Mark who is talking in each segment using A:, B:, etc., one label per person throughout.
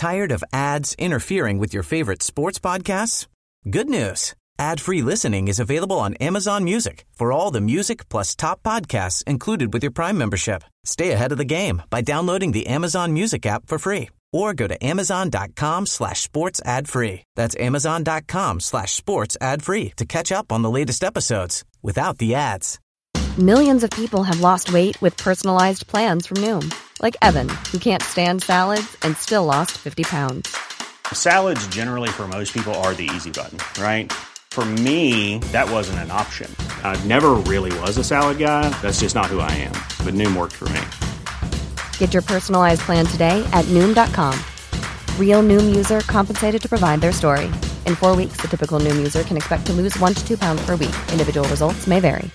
A: Tired of ads interfering with your favorite sports podcasts? Good news. Ad-free listening is available on Amazon Music for all the music plus top podcasts included with your Prime membership. Stay ahead of the game by downloading the Amazon Music app for free or go to amazon.com/sports ad free. That's amazon.com/sports ad free to catch up on the latest episodes without the ads.
B: Millions of people have lost weight with personalized plans from Noom. Like Evan, who can't stand salads and still lost 50 pounds.
C: Salads generally for most people are the easy button, right? For me, that wasn't an option. I never really was a salad guy. That's just not who I am. But Noom worked for me.
B: Get your personalized plan today at Noom.com. Real Noom user compensated to provide their story. In 4 weeks, the typical Noom user can expect to lose 1 to 2 pounds per week. Individual results may vary.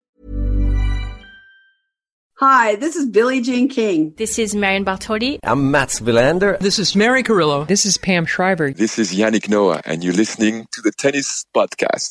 D: Hi, this is Billie Jean King.
E: This is Marion Bartoli.
F: I'm Mats Wilander.
G: This is Mary Carrillo.
H: This is Pam Shriver.
I: This is Yannick Noah, and you're listening to the Tennis Podcast.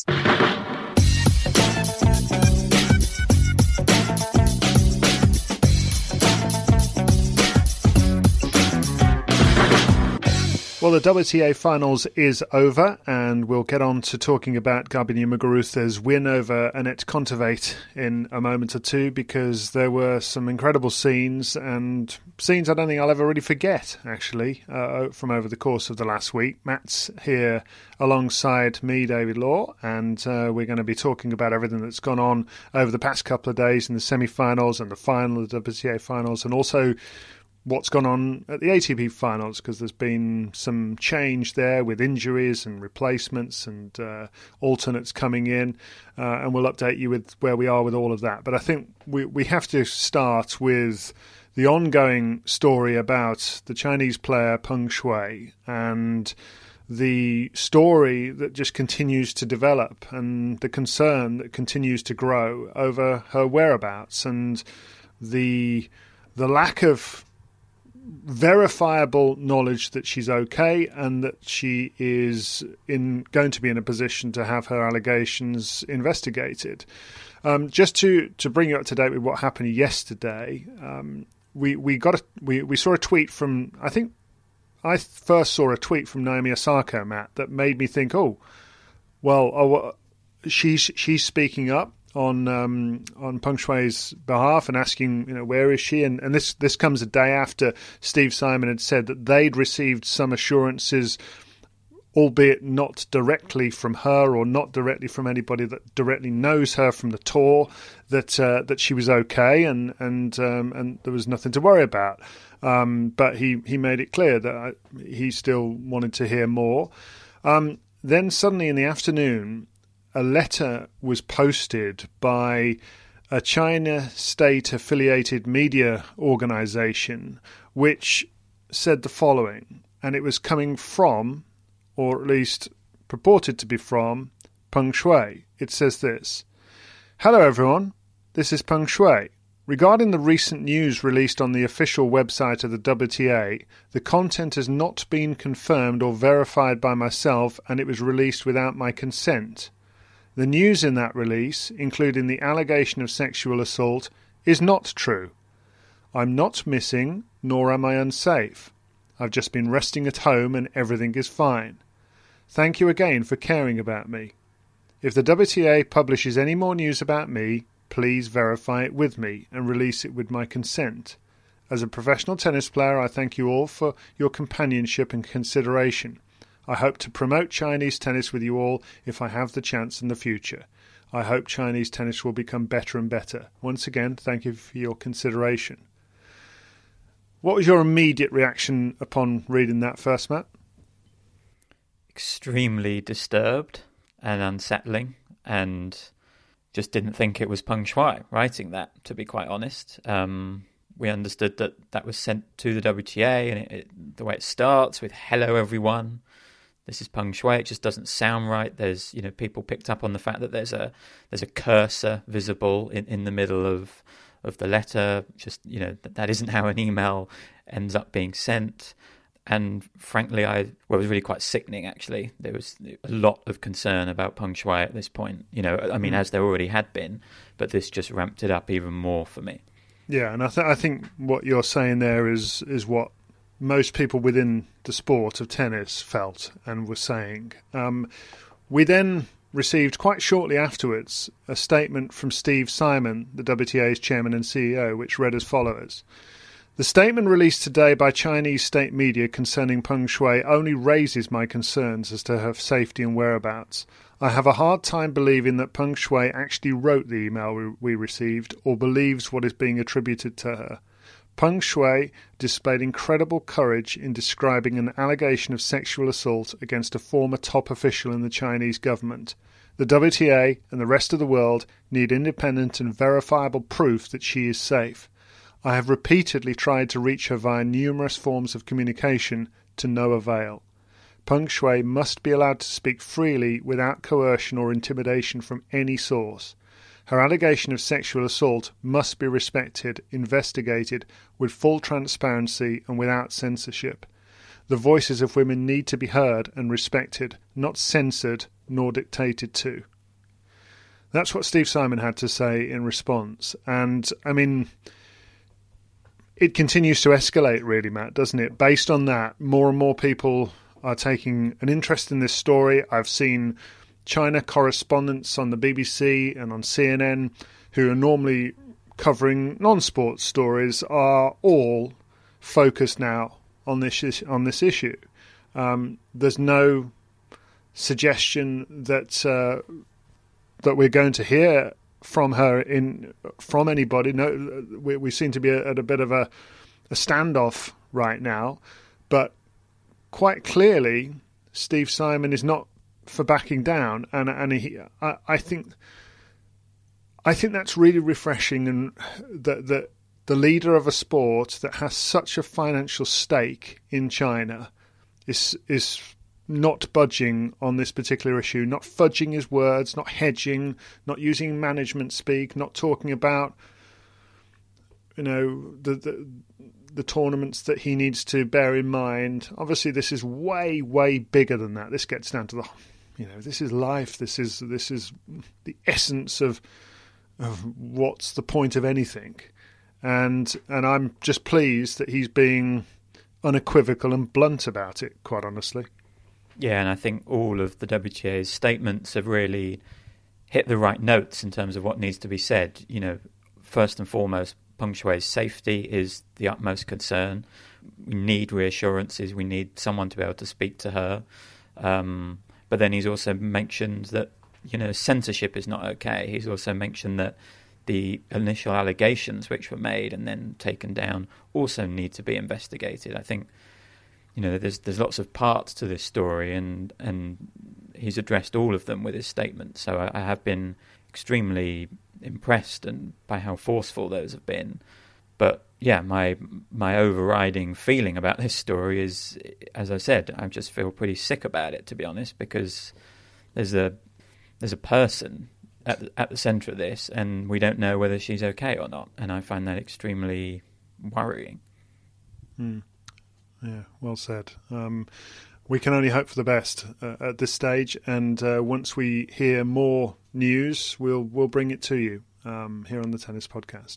J: Well, the WTA Finals is over, and we'll get on to talking about Garbiñe Muguruza's win over Anett Kontaveit in a moment or two, because there were some incredible scenes, and scenes I don't think I'll ever really forget, actually, from over the course of the last week. Matt's here alongside me, David Law, and we're going to be talking about everything that's gone on over the past couple of days in the semi-finals and the final of the WTA Finals, and also what's gone on at the ATP Finals, because there's been some change there with injuries and replacements and alternates coming in, and we'll update you with where we are with all of that. But I think we have to start with the ongoing story about the Chinese player Peng Shuai and the story that just continues to develop and the concern that continues to grow over her whereabouts and the lack of verifiable knowledge that she's okay and that she is going to be in a position to have her allegations investigated. Just to bring you up to date with what happened yesterday, we saw a tweet from, I think I first saw a tweet from Naomi Osaka, Matt, that made me think, she's speaking up on Peng Shuai's behalf and asking, where is she? And this comes a day after Steve Simon had said that they'd received some assurances, albeit not directly from her or not directly from anybody that directly knows her from the tour, that she was okay and there was nothing to worry about. But he made it clear that he still wanted to hear more. Then suddenly in the afternoon, a letter was posted by a China state-affiliated media organization which said the following, and it was coming from, or at least purported to be from, Peng Shuai. It says this: "Hello everyone, this is Peng Shuai. Regarding the recent news released on the official website of the WTA, the content has not been confirmed or verified by myself, and it was released without my consent. The news in that release, including the allegation of sexual assault, is not true. I'm not missing, nor am I unsafe. I've just been resting at home and everything is fine. Thank you again for caring about me. If the WTA publishes any more news about me, please verify it with me and release it with my consent. As a professional tennis player, I thank you all for your companionship and consideration. I hope to promote Chinese tennis with you all if I have the chance in the future. I hope Chinese tennis will become better and better. Once again, thank you for your consideration." What was your immediate reaction upon reading that first, Matt?
H: Extremely disturbed and unsettling, and just didn't think it was Peng Shuai writing that, to be quite honest. We understood that was sent to the WTA, and the way it starts with "Hello everyone, this is Peng Shuai," it just doesn't sound right. There's, people picked up on the fact that there's a cursor visible in the middle of the letter. Just, that isn't how an email ends up being sent. And frankly, it was really quite sickening, actually. There was a lot of concern about Peng Shuai at this point, as there already had been, but this just ramped it up even more for me.
J: Yeah, and I think what you're saying there is what most people within the sport of tennis felt and were saying. We then received quite shortly afterwards a statement from Steve Simon, the WTA's chairman and CEO, which read as follows. The statement released today by Chinese state media concerning Peng Shuai only raises my concerns as to her safety and whereabouts. I have a hard time believing that Peng Shuai actually wrote the email we received or believes what is being attributed to her. Peng Shuai displayed incredible courage in describing an allegation of sexual assault against a former top official in the Chinese government. The WTA and the rest of the world need independent and verifiable proof that she is safe. I have repeatedly tried to reach her via numerous forms of communication to no avail. Peng Shuai must be allowed to speak freely without coercion or intimidation from any source. Her allegation of sexual assault must be respected, investigated with full transparency and without censorship. The voices of women need to be heard and respected, not censored nor dictated to. That's what Steve Simon had to say in response. And, I mean, it continues to escalate, really, Matt, doesn't it? Based on that, more and more people are taking an interest in this story. I've seen China correspondents on the BBC and on CNN who are normally covering non-sports stories are all focused now on this issue. There's no suggestion that we're going to hear from her from anybody. No, we seem to be at a bit of a standoff right now, but quite clearly Steve Simon is not for backing down, and I think that's really refreshing, and that the leader of a sport that has such a financial stake in China is not budging on this particular issue, not fudging his words, not hedging, not using management speak, not talking about the tournaments that he needs to bear in mind. Obviously, this is way, way bigger than that. This gets down to this is life. This is the essence of what's the point of anything. And I'm just pleased that he's being unequivocal and blunt about it, quite honestly.
H: Yeah, and I think all of the WTA's statements have really hit the right notes in terms of what needs to be said. First and foremost, Peng Shuai's safety is the utmost concern. We need reassurances. We need someone to be able to speak to her. But then he's also mentioned that, censorship is not okay. He's also mentioned that the initial allegations which were made and then taken down also need to be investigated. I think, there's lots of parts to this story, and he's addressed all of them with his statement. So I have been extremely impressed and by how forceful those have been. But yeah, my overriding feeling about this story is, as I said, I just feel pretty sick about it, to be honest, because there's a person at the centre of this, and we don't know whether she's okay or not, and I find that extremely worrying.
J: Yeah, well said. We can only hope for the best at this stage, and once we hear more news, we'll bring it to you here on the Tennis Podcast.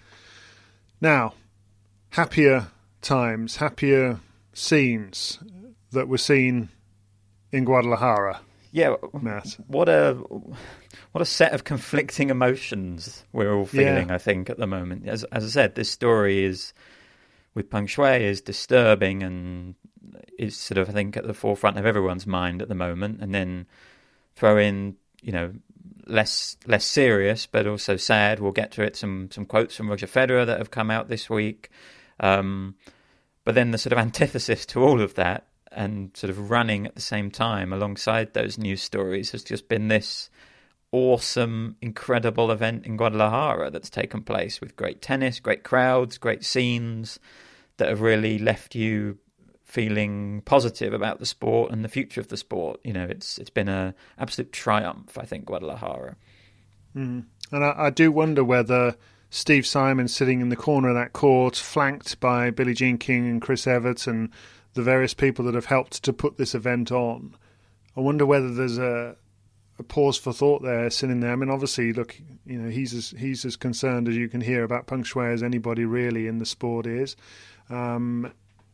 J: Now, happier times, happier scenes that were seen in Guadalajara.
H: Yeah,
J: Matt.
H: What a set of conflicting emotions we're all feeling,
J: Yeah.
H: I think, at the moment. As I said, this story with Peng Shuai is disturbing and is sort of, I think, at the forefront of everyone's mind at the moment. And then throw in, less serious, but also sad. We'll get to it. Some quotes from Roger Federer that have come out this week. But then the sort of antithesis to all of that, and sort of running at the same time alongside those news stories, has just been this awesome, incredible event in Guadalajara that's taken place with great tennis, great crowds, great scenes that have really left you feeling positive about the sport and the future of the sport. It's been an absolute triumph, I think, Guadalajara.
J: And I do wonder whether Steve Simon sitting in the corner of that court, flanked by Billie Jean King and Chris Evert and the various people that have helped to put this event on, I wonder whether there's a pause for thought there sitting there. I mean, obviously, look, he's as concerned as you can hear about Peng Shuai as anybody really in the sport is.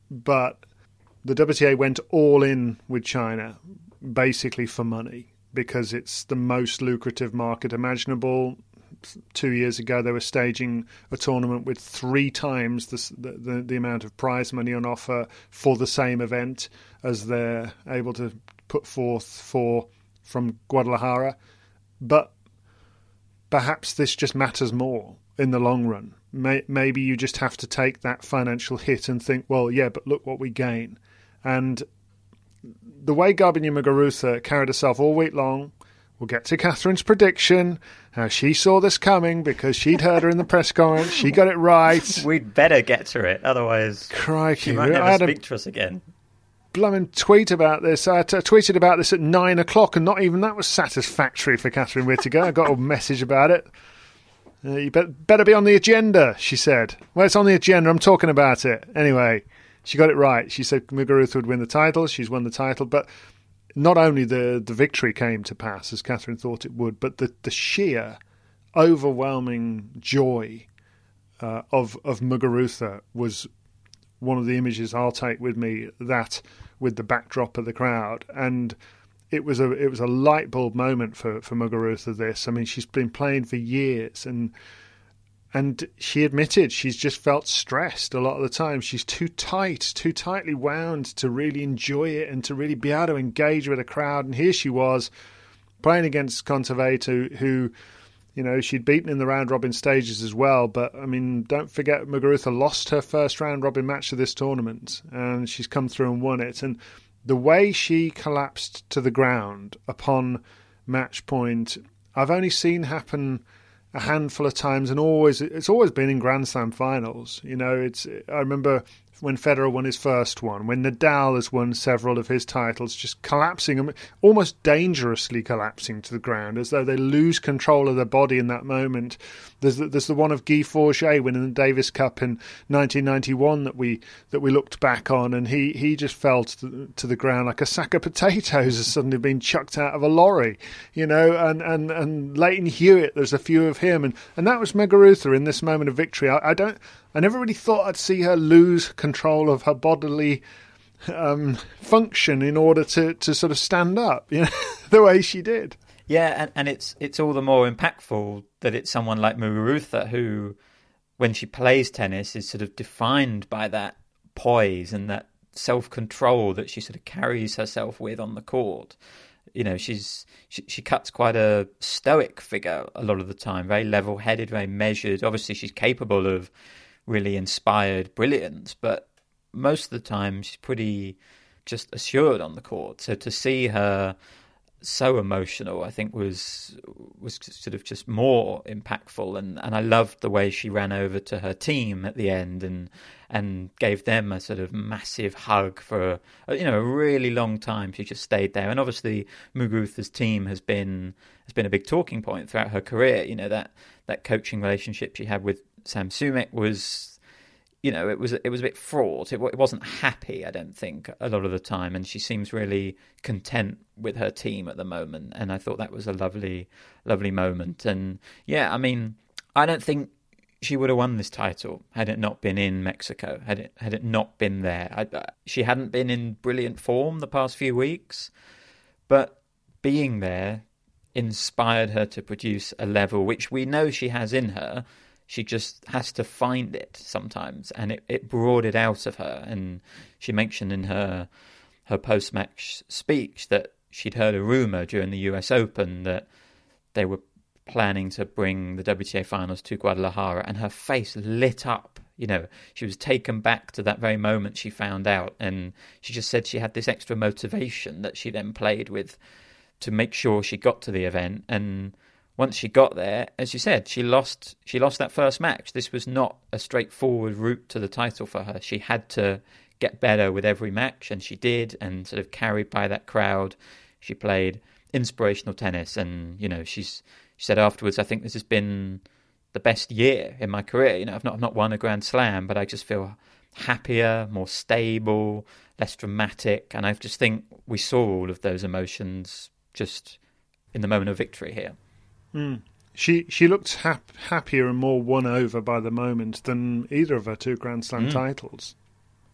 J: but the WTA went all in with China, basically for money, because it's the most lucrative market imaginable. 2 years ago, they were staging a tournament with 3 times the amount of prize money on offer for the same event as they're able to put forth from Guadalajara. But perhaps this just matters more in the long run. Maybe you just have to take that financial hit and think, well, yeah, but look what we gain. And the way Garbiñe Muguruza carried herself all week long, we'll get to Catherine's prediction, how she saw this coming because she'd heard her in the press conference. She got it right.
H: We'd better get to it, otherwise
J: Crikey.
H: she might never speak to us again.
J: Blooming tweet about this. I tweeted about this at 9 o'clock, and not even that was satisfactory for Catherine Whittaker. I got a message about it. You better be on the agenda, she said. Well, it's on the agenda. I'm talking about it. Anyway, she got it right. She said Muguruza would win the title. She's won the title, but not only the victory came to pass as Catherine thought it would, but the sheer, overwhelming joy of Muguruza was one of the images I'll take with me. That with the backdrop of the crowd, and it was a light bulb moment for Muguruza. This, I mean, she's been playing for years, and she admitted she's just felt stressed a lot of the time. She's too tightly wound to really enjoy it and to really be able to engage with a crowd. And here she was playing against Kontaveit, who, you know, she'd beaten in the round-robin stages as well. But, I mean, don't forget Muguruza lost her first round-robin match of this tournament, and she's come through and won it. And the way she collapsed to the ground upon match point, I've only seen happen a handful of times, and it's always been in Grand Slam finals. You know, I remember when Federer won his first one, when Nadal has won several of his titles, just collapsing, almost dangerously collapsing to the ground, as though they lose control of their body in that moment. There's the one of Guy Forget winning the Davis Cup in 1991 that we looked back on, and he just fell to the ground like a sack of potatoes has suddenly been chucked out of a lorry, you know. And Leighton Hewitt, there's a few of him, and that was Muguruza in this moment of victory. I never really thought I'd see her lose control of her bodily function in order to sort of stand up, you know, the way she did.
H: Yeah, and it's all the more impactful that it's someone like Muguruza who, when she plays tennis, is sort of defined by that poise and that self-control that she sort of carries herself with on the court. You know, she cuts quite a stoic figure a lot of the time, very level-headed, very measured. Obviously, she's capable of really inspired brilliance, but most of the time she's pretty just assured on the court. So to see her so emotional, I think was sort of just more impactful, and I loved the way she ran over to her team at the end and gave them a sort of massive hug for a really long time. She just stayed there, and obviously Muguruza's team has been a big talking point throughout her career. You know, that coaching relationship she had with Sam Sumik was, you know, it was a bit fraught. It wasn't happy, I don't think, a lot of the time, and she seems really content with her team at the moment, and I thought that was a lovely moment. And yeah, I mean, I don't think she would have won this title had it not been in Mexico, had it not been there. She hadn't been in brilliant form the past few weeks, but being there inspired her to produce a level which we know she has in her. She just has to find it sometimes, and it brought it out of her. And she mentioned in her post-match speech that she'd heard a rumour during the US Open that they were planning to bring the WTA finals to Guadalajara, and her face lit up. You know, she was taken back to that very moment she found out, and she just said she had this extra motivation that she then played with to make sure she got to the event. And once she got there, as you said, she lost that first match. This was not a straightforward route to the title for her. She had to get better with every match, and she did, and sort of carried by that crowd. She played inspirational tennis, and, you know, she said afterwards, I think this has been the best year in my career. You know, I've not won a Grand Slam, but I just feel happier, more stable, less dramatic, and I just think we saw all of those emotions just in the moment of victory here.
J: Mm. She looked happier and more won over by the moment than either of her two Grand Slam titles.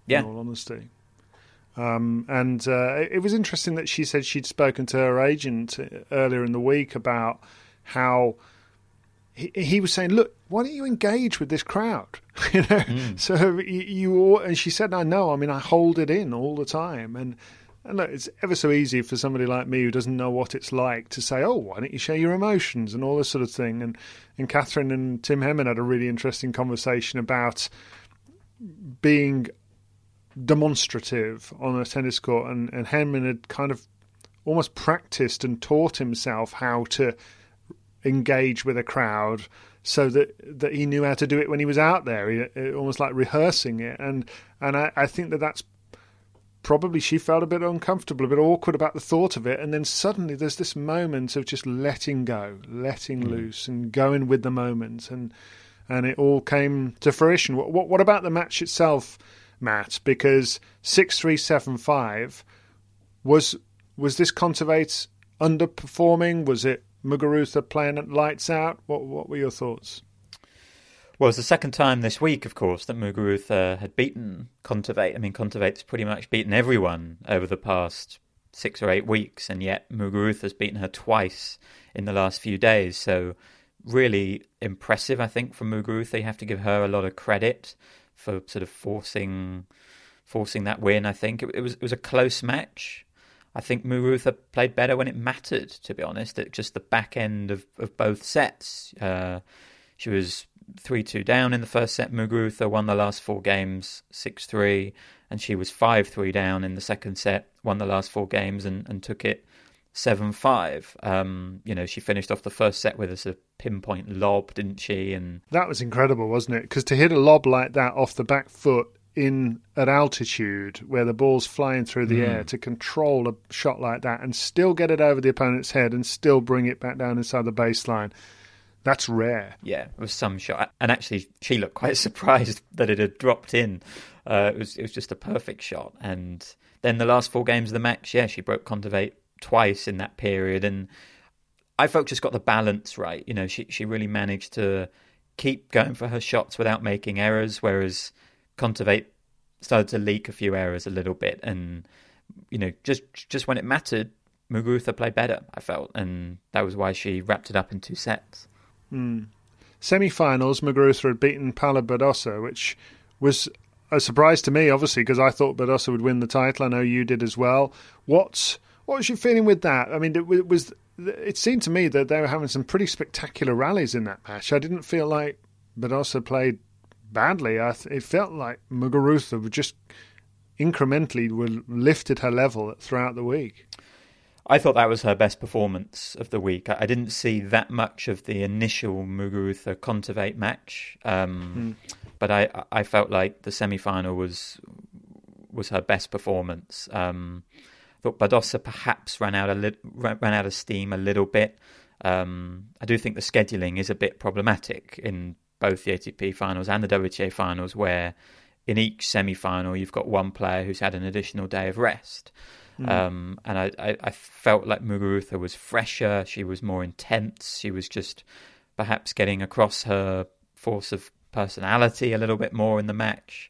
H: Yeah.
J: In all honesty. And it was interesting that she said she'd spoken to her agent earlier in the week about how he was saying, look, why don't you engage with this crowd? So you and she said, I know. I mean, I hold it in all the time. And look, it's ever so easy for somebody like me who doesn't know what it's like to say, oh, why don't you share your emotions and all this sort of thing. And Catherine and Tim Henman had a really interesting conversation about being demonstrative on a tennis court, and Henman had kind of almost practiced and taught himself how to engage with a crowd so that he knew how to do it when he was out there, almost like rehearsing it. And I think that's probably, she felt a bit uncomfortable, a bit awkward about the thought of it, and then suddenly there's this moment of just letting go, letting loose and going with the moment, and it all came to fruition. What about the match itself, Matt? Because 6-3, 7-5, was this Kontaveit underperforming? Was it Muguruza playing at lights out? What were your thoughts?
H: Well, it's the second time this week, of course, that Muguruza had beaten Kontaveit. I mean, Kontaveit's pretty much beaten everyone over the past 6 or 8 weeks, and yet Muguruza's beaten her twice in the last few days. So really impressive, I think, from Muguruza. You have to give her a lot of credit for sort of forcing that win. I think it was a close match. I think Muguruza played better when it mattered, to be honest, at just the back end of both sets. She was 3-2 down in the first set. Muguruza won the last 4 games 6-3, and she was 5-3 down in the second set, won the last 4 games and took it 7-5. She finished off the first set with a sort of pinpoint lob, didn't she? And
J: that was incredible, wasn't it? Because to hit a lob like that off the back foot at altitude where the ball's flying through the air, to control a shot like that and still get it over the opponent's head and still bring it back down inside the baseline, that's rare.
H: Yeah, it was some shot. And actually, she looked quite surprised that it had dropped in. It was just a perfect shot. And then the last 4 games of the match, she broke Kontaveit twice in that period. And I felt just got the balance right. She really managed to keep going for her shots without making errors, whereas Kontaveit started to leak a few errors a little bit, and just when it mattered, Muguruza played better, I felt, and that was why she wrapped it up in 2 sets.
J: Semi-finals, Muguruza had beaten Paula Badosa, which was a surprise to me, obviously, because I thought Badosa would win the title. I know you did as well. What was your feeling with that? I mean, it seemed to me that they were having some pretty spectacular rallies in that match. I didn't feel like Badosa played badly. It felt like Muguruza just incrementally lifted her level throughout the week.
H: I thought that was her best performance of the week. I didn't see that much of the initial Muguruza-Kontaveit match, but I felt like the semi-final was her best performance. I thought Badosa perhaps ran out of steam a little bit. I do think the scheduling is a bit problematic in both the ATP finals and the WTA finals, where in each semi-final you've got one player who's had an additional day of rest. And I felt like Muguruza was fresher, she was more intense, she was just perhaps getting across her force of personality a little bit more in the match.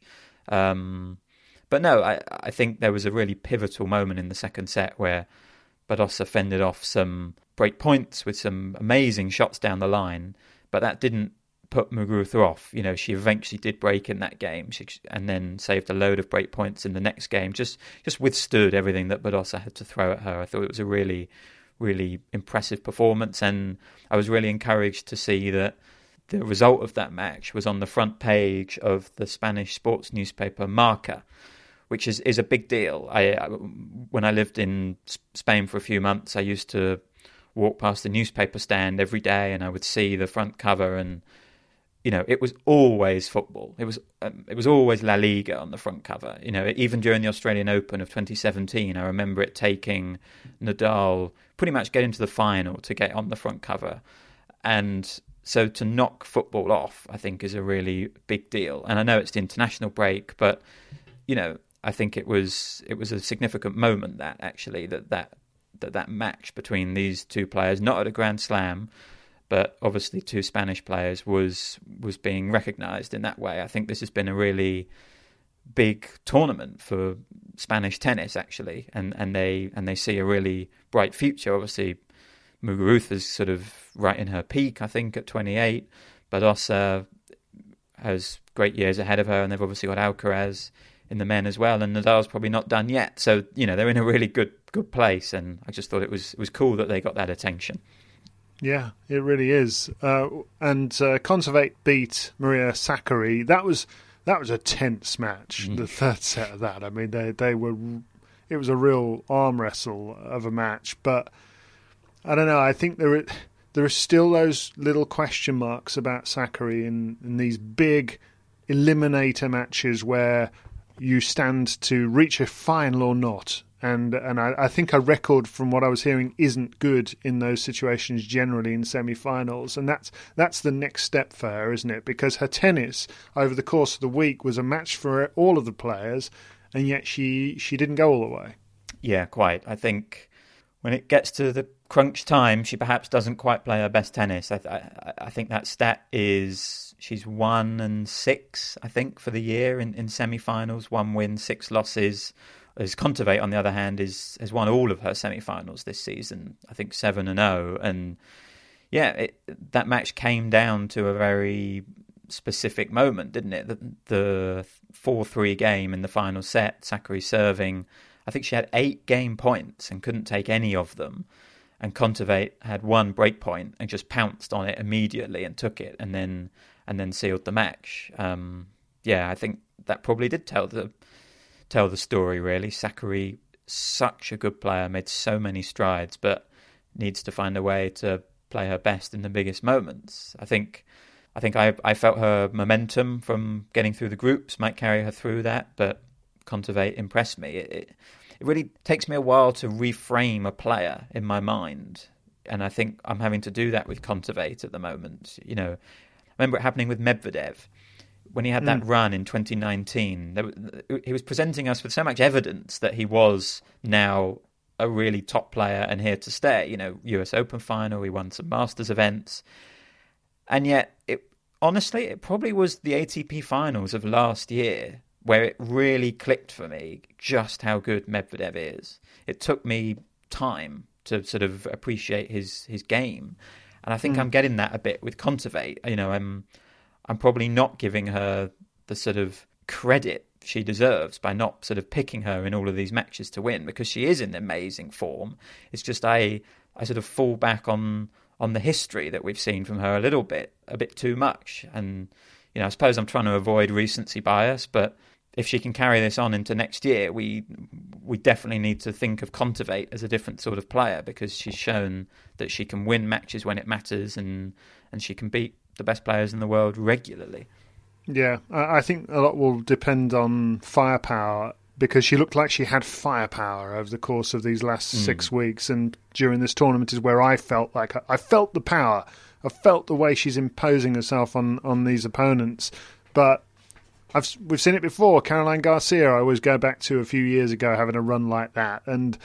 H: But no, I think there was a really pivotal moment in the second set where Badosa fended off some break points with some amazing shots down the line, but that didn't put Muguruza off. She eventually did break in that game, and then saved a load of break points in the next game. Just withstood everything that Badosa had to throw at her. I thought it was a really, really impressive performance, and I was really encouraged to see that the result of that match was on the front page of the Spanish sports newspaper Marca, which is a big deal. When I lived in Spain for a few months, I used to walk past the newspaper stand every day, and I would see the front cover, and it was always football. It was always La Liga on the front cover. Even during the Australian Open of 2017, I remember it taking Nadal pretty much getting to the final to get on the front cover. And so to knock football off, I think, is a really big deal. And I know it's the international break, but I think it was a significant moment that match between these two players, not at a Grand Slam, but obviously 2 Spanish players, was being recognised in that way. I think this has been a really big tournament for Spanish tennis, actually, and they see a really bright future. Obviously, Muguruza's sort of right in her peak, I think, at 28. Badosa has great years ahead of her, and they've obviously got Alcaraz in the men as well, and Nadal's probably not done yet. So, they're in a really good place, and I just thought it was cool that they got that attention.
J: Yeah, it really is. And Kontaveit beat Maria Sakkari. That was a tense match. The third set of that. I mean, they were. It was a real arm wrestle of a match. But I don't know. I think there are still those little question marks about Sakkari in these big eliminator matches where you stand to reach a final or not. And I think her record, from what I was hearing, isn't good in those situations generally in semi-finals. And that's the next step for her, isn't it? Because her tennis over the course of the week was a match for all of the players, and yet she didn't go all the way.
H: Yeah, quite. I think when it gets to the crunch time, she perhaps doesn't quite play her best tennis. I think that stat is she's 1-6, I think, for the year in semi-finals. 1 win, 6 losses. As Kontaveit, on the other hand, has won all of her semi-finals this season. I think 7-0, and yeah, that match came down to a very specific moment, didn't it? The 4-3 game in the final set, Sakkari serving. I think she had 8 game points and couldn't take any of them, and Kontaveit had 1 break point and just pounced on it immediately and took it, and then sealed the match. I think that probably did tell the story, really. Sakkari, such a good player, made so many strides, but needs to find a way to play her best in the biggest moments. I think I felt her momentum from getting through the groups might carry her through that, but Kontaveit impressed me. It really takes me a while to reframe a player in my mind, and I think I'm having to do that with Kontaveit at the moment. I remember it happening with Medvedev. When he had that run in 2019, he was presenting us with so much evidence that he was now a really top player and here to stay. US Open final, he won some Masters events. And yet, honestly, it probably was the ATP finals of last year where it really clicked for me just how good Medvedev is. It took me time to sort of appreciate his game. And I think I'm getting that a bit with Kontaveit. I'm probably not giving her the sort of credit she deserves by not sort of picking her in all of these matches to win, because she is in amazing form. It's just I sort of fall back on the history that we've seen from her a bit too much. And, I suppose I'm trying to avoid recency bias, but if she can carry this on into next year, we definitely need to think of Kontaveit as a different sort of player, because she's shown that she can win matches when it matters, and she can beat the best players in the world regularly.
J: Yeah, I think a lot will depend on firepower, because she looked like she had firepower over the course of these last 6 weeks, and during this tournament is where I felt the power. I felt the way she's imposing herself on these opponents. But we've seen it before. Caroline Garcia, I always go back to a few years ago, having a run like that, and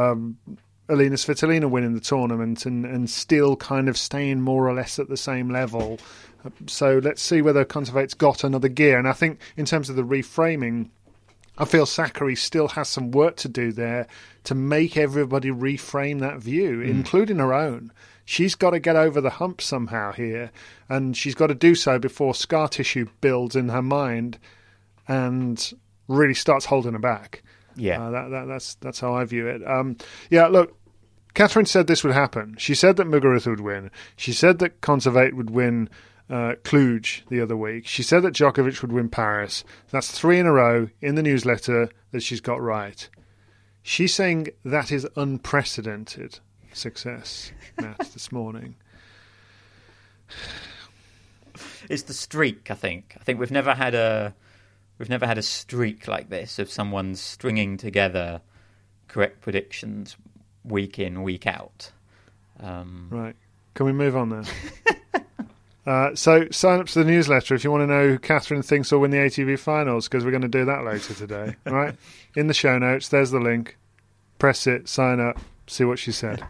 J: Alina Svitolina winning the tournament and still kind of staying more or less at the same level. So let's see whether Kontaveit's got another gear. And I think in terms of the reframing, I feel Sakkari still has some work to do there to make everybody reframe that view, including her own. She's got to get over the hump somehow here, and she's got to do so before scar tissue builds in her mind and really starts holding her back.
H: Yeah,
J: that's how I view it. Look, Catherine said this would happen. She said that Muguruza would win. She said that Kontaveit would win Cluj the other week. She said that Djokovic would win Paris. That's 3 in a row in the newsletter that she's got right. She's saying that is unprecedented success, Matt, this morning.
H: It's the streak, I think. I think we've never had a streak like this of someone stringing together correct predictions week in, week out.
J: Right. Can we move on then? So sign up to the newsletter if you want to know who Catherine thinks will win the ATP finals, because we're going to do that later today. Right? In the show notes, there's the link. Press it, sign up, see what she said.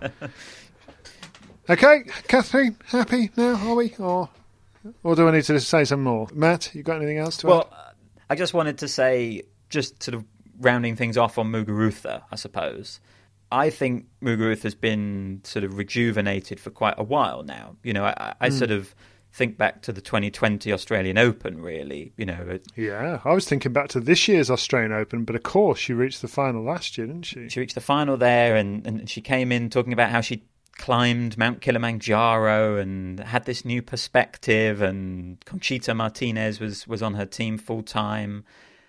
J: Okay, Catherine, happy now, are we? Or do I need to say some more? Matt, you got anything else to add?
H: Well, I just wanted to say, just sort of rounding things off on Muguruza, I suppose. I think Muguruza's been sort of rejuvenated for quite a while now. You know, I sort of think back to the 2020 Australian Open, really. You know,
J: yeah, I was thinking back to this year's Australian Open, but of course she reached the final last year, didn't she?
H: She reached the final there, and she came in talking about how she climbed Mount Kilimanjaro and had this new perspective, and Conchita Martinez was on her team full time.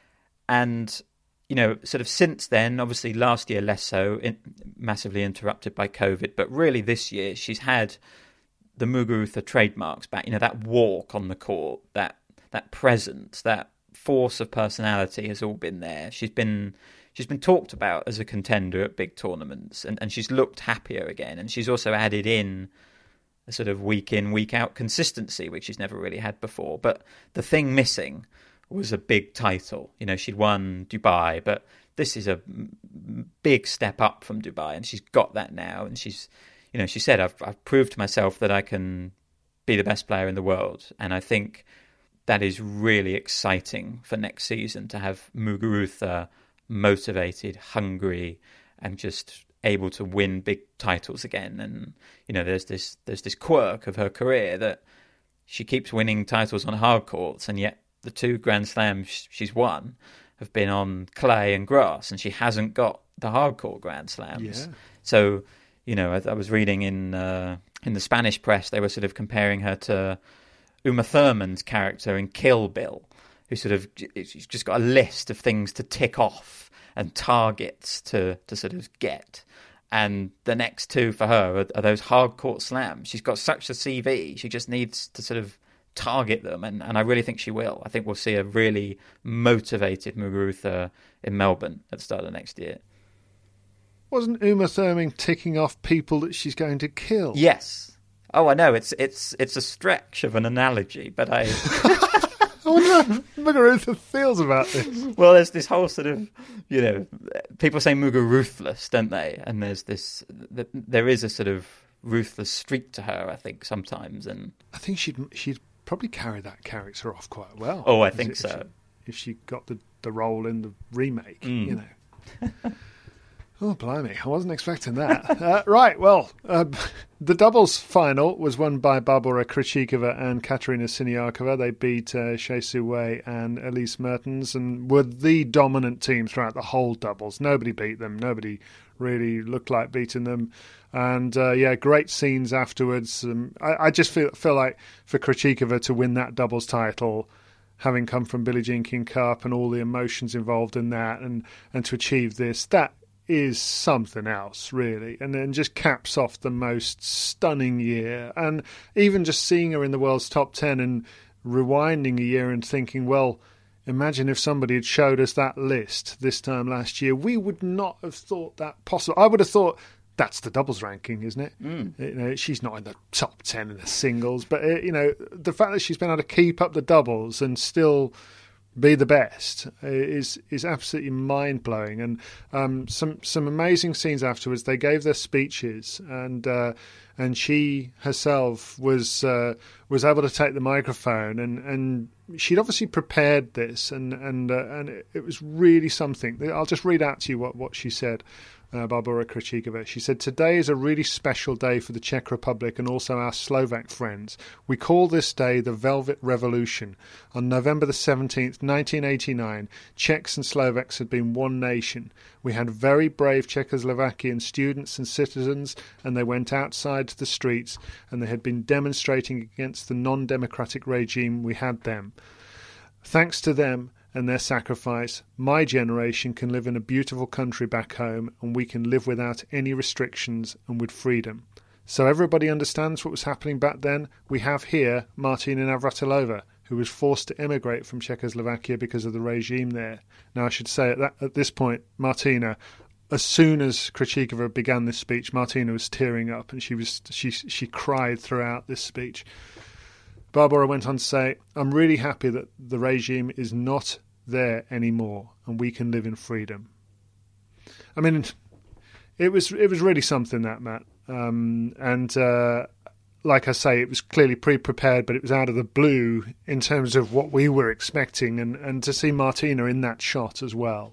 H: And, you know, sort of since then, obviously last year less so, massively interrupted by COVID, but really this year she's had the Muguruza trademarks back. You know, that walk on the court, that presence, that force of personality has all been there. She's been talked about as a contender at big tournaments, and she's looked happier again. And she's also added in a sort of week in, week out consistency, which she's never really had before. But the thing missing was a big title. You know, she'd won Dubai, but this is a big step up from Dubai, and she's got that now. And she's, you know, she said, I've proved to myself that I can be the best player in the world. And I think that is really exciting for next season, to have Muguruza motivated, hungry, and just able to win big titles again. And, you know, there's this quirk of her career that she keeps winning titles on hard courts, and yet the 2 Grand Slams she's won have been on clay and grass, and she hasn't got the hard court Grand Slams. Yeah. So, you know, I was reading in the Spanish press, they were sort of comparing her to Uma Thurman's character in Kill Bill, who sort of, she's just got a list of things to tick off and targets to sort of get. And the next 2 for her are those hard court slams. She's got such a CV, she just needs to sort of target them, and I really think she will. I think we'll see a really motivated Muguruza in Melbourne at the start of next year.
J: Wasn't Uma Thurman ticking off people that she's going to kill?
H: Yes. Oh, I know. It's a stretch of an analogy, but I
J: wonder how Muguruza feels about this.
H: Well, there's this whole sort of, you know, people say Mugu-ruthless, don't they? And there is a sort of ruthless streak to her, I think, sometimes. And
J: I think she'd probably carry that character off quite well.
H: Oh, I think so.
J: If she got the role in the remake, you know. Oh, blimey, I wasn't expecting that. Right, well, the doubles final was won by Barbora Krejcikova and Katerina Siniakova. They beat Hsieh Su Wei and Elise Mertens and were the dominant team throughout the whole doubles. Nobody beat them. Nobody really looked like beating them. And, great scenes afterwards. I just feel like for Krejcikova to win that doubles title, having come from Billie Jean King Cup and all the emotions involved in that, and to achieve this, that is something else, really. And then just caps off the most stunning year. And even just seeing her in the world's top 10 and rewinding a year and thinking, well, imagine if somebody had showed us that list this time last year, we would not have thought that possible. I would have thought, that's the doubles ranking, isn't it? You know, she's not in the top 10 in the singles, but you know, the fact that she's been able to keep up the doubles and still be the best is absolutely mind blowing. And some amazing scenes afterwards. They gave their speeches, and she herself was able to take the microphone, and she'd obviously prepared this, and it was really something. I'll just read out to you what she said. Barbora Krejcikova. She said, "Today is a really special day for the Czech Republic and also our Slovak friends. We call this day the Velvet Revolution. On November the 17th, 1989, Czechs and Slovaks had been one nation. We had very brave Czechoslovakian students and citizens, and they went outside to the streets, and they had been demonstrating against the non-democratic regime we had them. Thanks to them and their sacrifice, my generation can live in a beautiful country back home, and we can live without any restrictions and with freedom. So everybody understands what was happening back then. We have here Martina Navratilova, who was forced to emigrate from Czechoslovakia because of the regime there." Now, I should say at this point, Martina, as soon as Krejcikova began this speech, Martina was tearing up, and she cried throughout this speech. Barbora went on to say, "I'm really happy that the regime is not there anymore and we can live in freedom." I mean, it was really something, that, Matt. And like I say, it was clearly pre-prepared, but it was out of the blue in terms of what we were expecting, and to see Martina in that shot as well,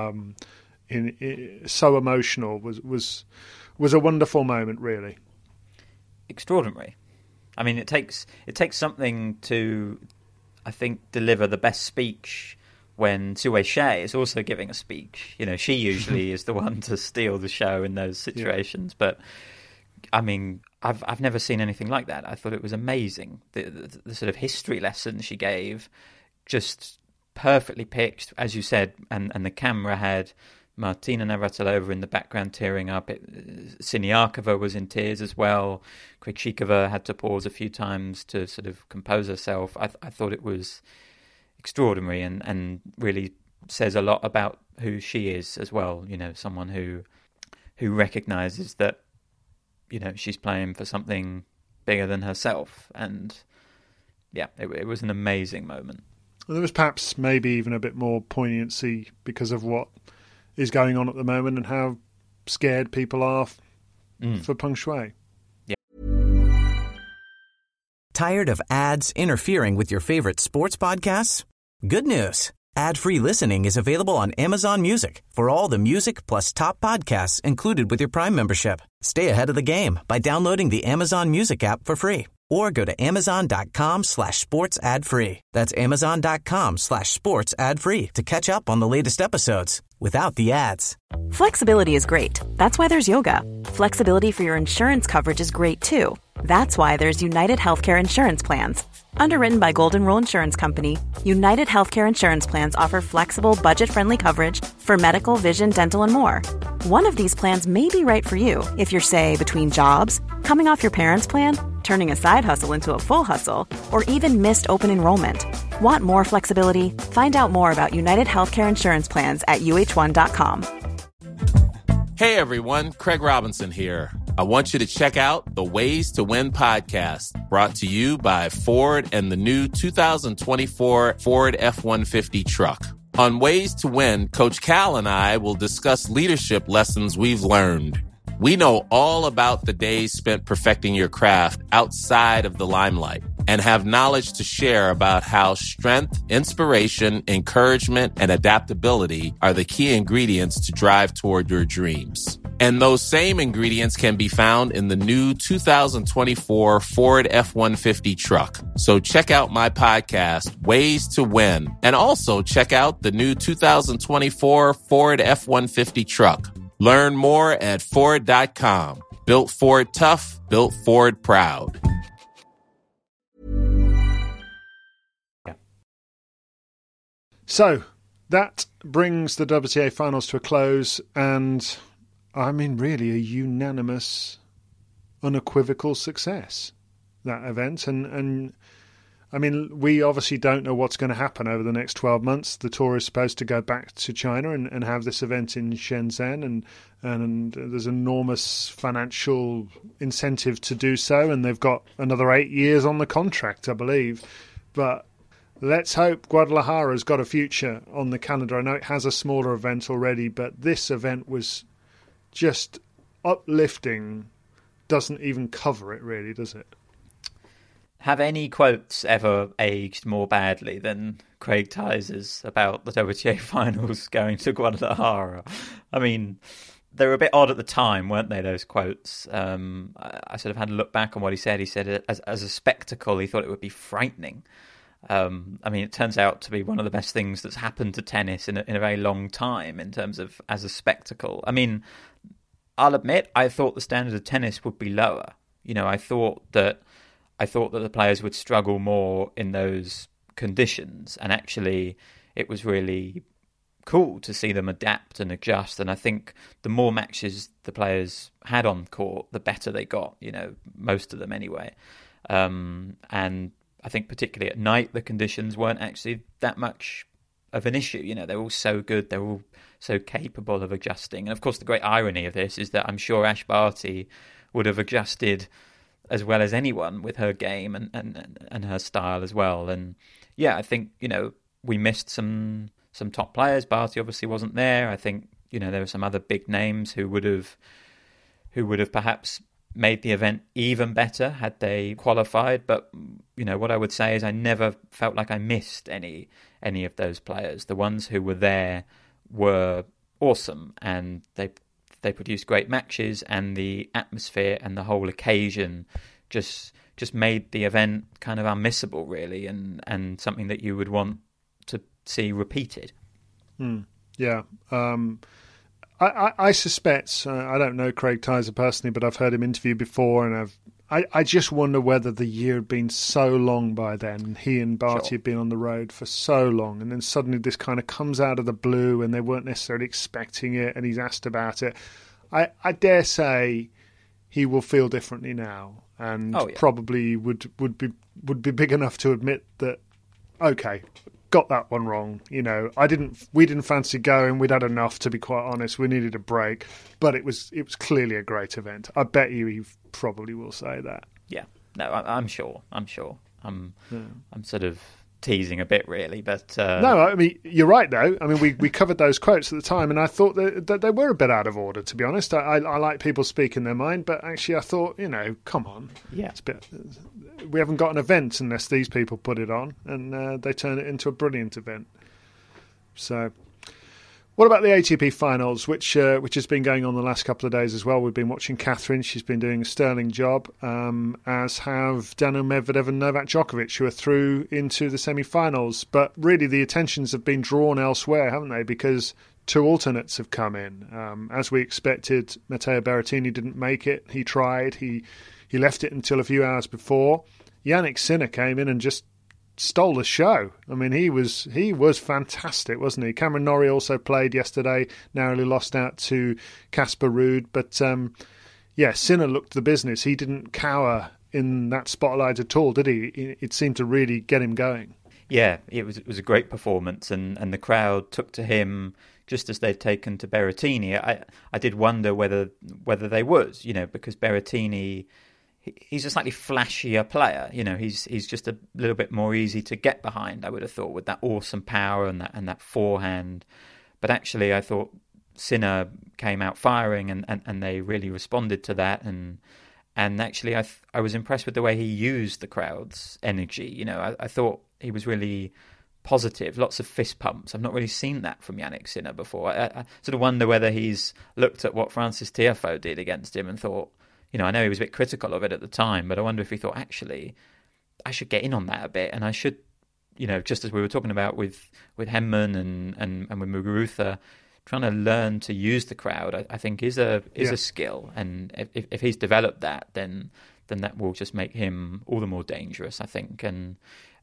J: so emotional, was a wonderful moment, really.
H: Extraordinary. I mean, it takes something to, I think, deliver the best speech when Sue Shea is also giving a speech. You know, she usually is the one to steal the show in those situations, but I mean, I've never seen anything like that. I thought it was amazing. The sort of history lesson she gave, just perfectly pitched, as you said, and the camera had Martina Navratilova in the background tearing up. Siniakova was in tears as well. Krejcikova had to pause a few times to sort of compose herself. I thought it was extraordinary and really says a lot about who she is as well. You know, someone who recognises that, you know, she's playing for something bigger than herself. And yeah, it was an amazing moment.
J: Well, there was perhaps maybe even a bit more poignancy because of what is going on at the moment and how scared people are for Peng Shuai.
A: Yeah. Tired of ads interfering with your favorite sports podcasts? Good news. Ad-free listening is available on Amazon Music for all the music plus top podcasts included with your Prime membership. Stay ahead of the game by downloading the Amazon Music app for free or go to amazon.com/sports ad free. That's amazon.com/sports ad free to catch up on the latest episodes without the ads.
E: Flexibility is great. That's why there's yoga. Flexibility for your insurance coverage is great too. That's why there's United Healthcare Insurance Plans. Underwritten by Golden Rule Insurance Company, United Healthcare Insurance Plans offer flexible, budget-friendly coverage for medical, vision, dental, and more. One of these plans may be right for you if you're, say, between jobs, coming off your parents' plan, turning a side hustle into a full hustle, or even missed open enrollment. Want more flexibility? Find out more about United Healthcare Insurance Plans at uh1.com.
F: Hey everyone, Craig Robinson here. I want you to check out the Ways to Win podcast, brought to you by Ford and the new 2024 Ford F-150 truck. On Ways to Win, Coach Cal and I will discuss leadership lessons we've learned. We know all about the days spent perfecting your craft outside of the limelight and have knowledge to share about how strength, inspiration, encouragement, and adaptability are the key ingredients to drive toward your dreams. And those same ingredients can be found in the new 2024 Ford F-150 truck. So check out my podcast, Ways to Win, and also check out the new 2024 Ford F-150 truck. Learn more at Ford.com. Built Ford tough, built Ford proud.
J: So that brings the WTA finals to a close, and I mean, really a unanimous, unequivocal success, that event. And I mean, we obviously don't know what's going to happen over the next 12 months. The tour is supposed to go back to China and have this event in Shenzhen, and there's enormous financial incentive to do so, and they've got another 8 years on the contract, I believe. But let's hope Guadalajara's got a future on the calendar. I know it has a smaller event already, but this event was just uplifting. Doesn't even cover it, really, does it?
H: Have any quotes ever aged more badly than Craig Tyser's about the WTA finals going to Guadalajara? I mean, they were a bit odd at the time, weren't they, those quotes? I sort of had to look back on what he said. He said as a spectacle, he thought it would be frightening. I mean, it turns out to be one of the best things that's happened to tennis in a very long time in terms of as a spectacle. I mean, I'll admit, I thought the standard of tennis would be lower. You know, I thought that the players would struggle more in those conditions, and actually it was really cool to see them adapt and adjust. And I think the more matches the players had on court, the better they got, you know, most of them anyway. And I think particularly at night, the conditions weren't actually that much of an issue. You know, they're all so good, they're all so capable of adjusting. And of course, the great irony of this is that I'm sure Ash Barty would have adjusted as well as anyone with her game and her style as well. And yeah, I think, you know, we missed some top players. Barty obviously wasn't there. I think, you know, there were some other big names who would have perhaps made the event even better had they qualified. But, what I would say is I never felt like I missed any of those players. The ones who were there were awesome, and they produced great matches, and the atmosphere and the whole occasion just made the event kind of unmissable, really, and something that you would want to see repeated.
J: Yeah. I suspect, I don't know Craig Tyser personally, but I've heard him interview before, and I just wonder whether the year had been so long by then. He and Barty had been on the road for so long, and then suddenly this kind of comes out of the blue, and they weren't necessarily expecting it, and he's asked about it. I dare say he will feel differently now, and probably would be big enough to admit that, okay, got that one wrong. We didn't fancy going. We'd had enough, to be quite honest. We needed a break, but it was clearly a great event. I bet you he probably will say that.
H: Yeah, no, I'm sure. I'm sort of teasing a bit, really, but
J: no, I mean, you're right though. I mean, we covered those quotes at the time, and I thought that they were a bit out of order, to be honest. I like people speaking their mind, but actually I thought, come on, it's a bit. We haven't got an event unless these people put it on, and they turn it into a brilliant event. So, what about the ATP Finals, which has been going on the last couple of days as well? We've been watching Catherine. She's been doing a sterling job, as have Daniil Medvedev and Novak Djokovic, who are through into the semi-finals. But really, the attentions have been drawn elsewhere, haven't they? Because two alternates have come in. As we expected, Matteo Berrettini didn't make it. He tried. He left it until a few hours before. Jannik Sinner came in and just stole the show. I mean, he was fantastic, wasn't he? Cameron Norrie also played yesterday, narrowly lost out to Casper Ruud. But, Sinner looked the business. He didn't cower in that spotlight at all, did he? It seemed to really get him going.
H: Yeah, it was a great performance, and the crowd took to him just as they'd taken to Berrettini. I did wonder whether they would, because Berrettini, he's a slightly flashier player. He's just a little bit more easy to get behind, I would have thought, with that awesome power and that forehand. But actually, I thought Sinner came out firing, and they really responded to that. And actually, I was impressed with the way he used the crowd's energy. I thought he was really positive, lots of fist pumps. I've not really seen that from Jannik Sinner before. I sort of wonder whether he's looked at what Francis Tiafoe did against him and thought, I know he was a bit critical of it at the time, but I wonder if he thought, actually, I should get in on that a bit, and I should, just as we were talking about with Henman and with Muguruza, trying to learn to use the crowd, I think is a skill, and if he's developed that, then that will just make him all the more dangerous, I think. And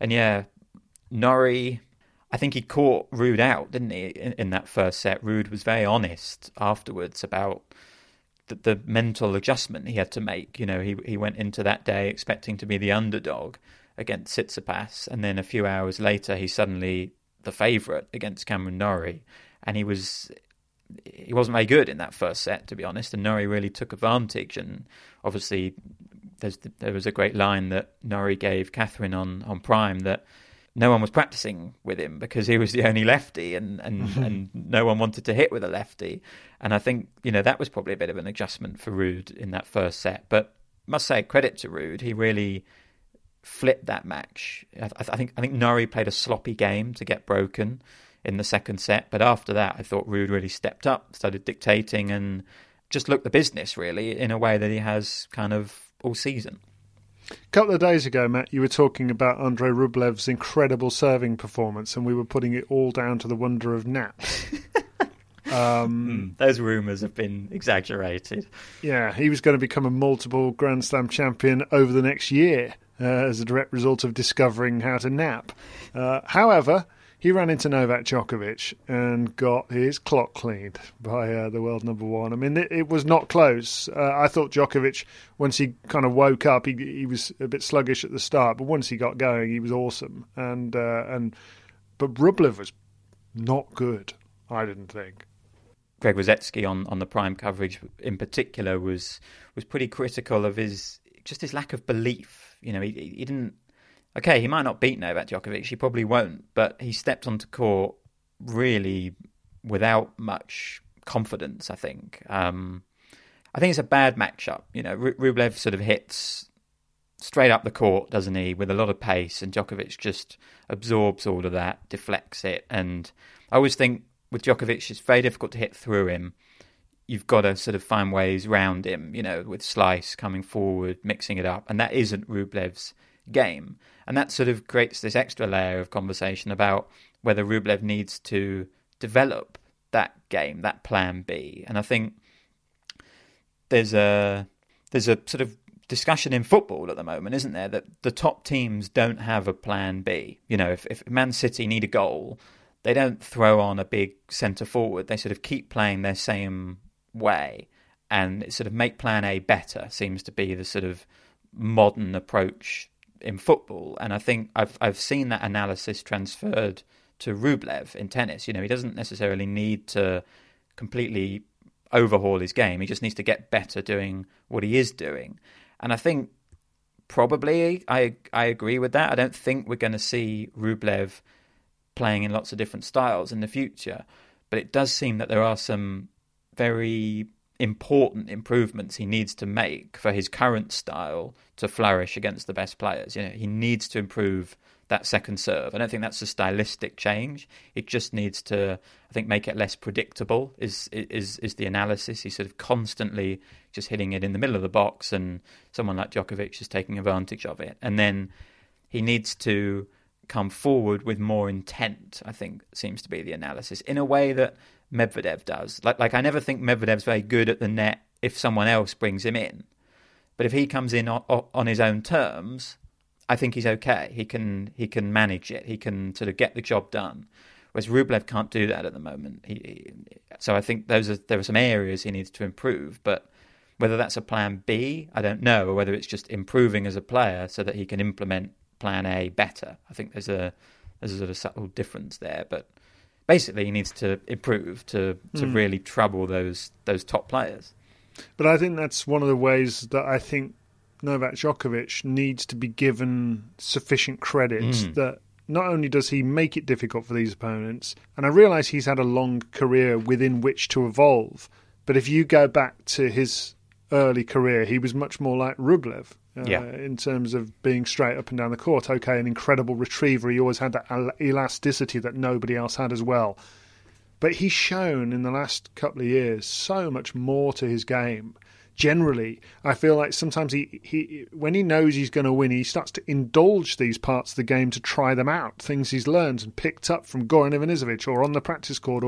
H: Norrie, I think he caught Ruud out, didn't he, in that first set. Ruud was very honest afterwards about the mental adjustment he had to make. He went into that day expecting to be the underdog against Tsitsipas, and then a few hours later he's suddenly the favourite against Cameron Norrie, and he wasn't very good in that first set, to be honest, and Norrie really took advantage. And obviously there was a great line that Norrie gave Catherine on Prime, that no one was practicing with him because he was the only lefty, and no one wanted to hit with a lefty. And I think, that was probably a bit of an adjustment for Ruud in that first set. But I must say, credit to Ruud, he really flipped that match. I think Norrie played a sloppy game to get broken in the second set. But after that, I thought Ruud really stepped up, started dictating, and just looked the business, really, in a way that he has kind of all season.
J: A couple of days ago, Matt, you were talking about Andrei Rublev's incredible serving performance, and we were putting it all down to the wonder of naps.
H: Those rumours have been exaggerated.
J: Yeah, he was going to become a multiple Grand Slam champion over the next year as a direct result of discovering how to nap. However, he ran into Novak Djokovic and got his clock cleaned by the world number one. I mean, it was not close. I thought Djokovic, once he kind of woke up, he was a bit sluggish at the start, but once he got going, he was awesome. But Rublev was not good, I didn't think.
H: Greg Rosetsky on the Prime coverage in particular was pretty critical of his lack of belief. He didn't. Okay, he might not beat Novak Djokovic, he probably won't, but he stepped onto court really without much confidence, I think. I I think it's a bad matchup. Rublev sort of hits straight up the court, doesn't he, with a lot of pace, and Djokovic just absorbs all of that, deflects it. And I always think with Djokovic, it's very difficult to hit through him. You've got to sort of find ways round him, with slice, coming forward, mixing it up. And that isn't Rublev's game. And that sort of creates this extra layer of conversation about whether Rublev needs to develop that game, that plan B. And I think there's a sort of discussion in football at the moment, isn't there, that the top teams don't have a plan B. If Man City need a goal, they don't throw on a big centre forward. They sort of keep playing their same way, and it sort of make plan A better seems to be the sort of modern approach in football. And I think I've seen that analysis transferred to Rublev in tennis. He doesn't necessarily need to completely overhaul his game. He just needs to get better doing what he is doing. And I think probably I agree with that. I don't think we're going to see Rublev playing in lots of different styles in the future, but it does seem that there are some very important improvements he needs to make for his current style to flourish against the best players. He needs to improve that second serve. I don't think that's a stylistic change. It just needs to, I think, make it less predictable is the analysis. He's sort of constantly just hitting it in the middle of the box, and someone like Djokovic is taking advantage of it. And then he needs to come forward with more intent, I think, seems to be the analysis, in a way that Medvedev does. Like I never think Medvedev's very good at the net if someone else brings him in. But if he comes in on his own terms, I think he's okay. He can manage it. He can sort of get the job done. Whereas Rublev can't do that at the moment. So I think there are some areas he needs to improve. But whether that's a plan B, I don't know, or whether it's just improving as a player so that he can implement plan A better. I think there's a sort of subtle difference there. But basically, he needs to improve to really trouble those top players.
J: But I think that's one of the ways that I think Novak Djokovic needs to be given sufficient credit, that not only does he make it difficult for these opponents, and I realise he's had a long career within which to evolve, but if you go back to his early career, he was much more like Rublev in terms of being straight up and down the court. Okay, an incredible retriever. He always had that elasticity that nobody else had as well. But he's shown in the last couple of years so much more to his game. Generally, I feel like sometimes he when he knows he's going to win, he starts to indulge these parts of the game to try them out, things he's learned and picked up from Goran Ivanisevic or on the practice court